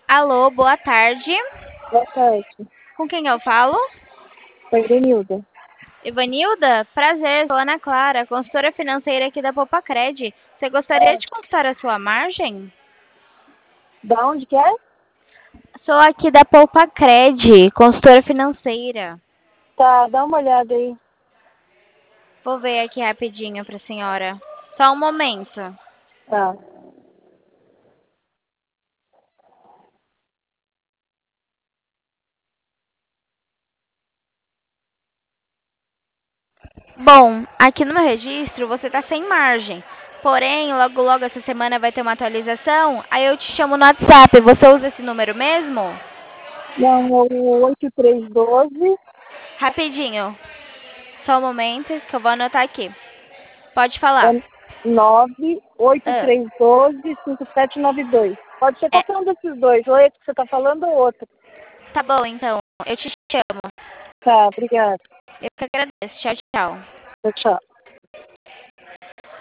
Alô, boa tarde. Boa tarde. Com quem eu falo? Oi, Denilda. Ivanilda? Prazer, sou Ana Clara, consultora financeira aqui da Poupa-Cred. Você gostaria de consultar a sua margem? Da onde que é? Sou aqui da Poupa-Cred, consultora financeira. Tá, dá uma olhada aí. Vou ver aqui rapidinho para a senhora. Só um momento. Tá. Bom, aqui no meu registro você está sem margem. Porém, logo logo essa semana vai ter uma atualização. Aí eu te chamo no WhatsApp. Você usa esse número mesmo? Não, é o 8312 Rapidinho. Só um momento que eu vou anotar aqui. Pode falar. é 98312 Ah, 5792. Pode ser é, qualquer um desses dois. Ou esse que você tá falando ou outro. tá bom, então. Eu te chamo. Tá, obrigada. Eu que agradeço. Tchau, tchau. Tchau, tchau.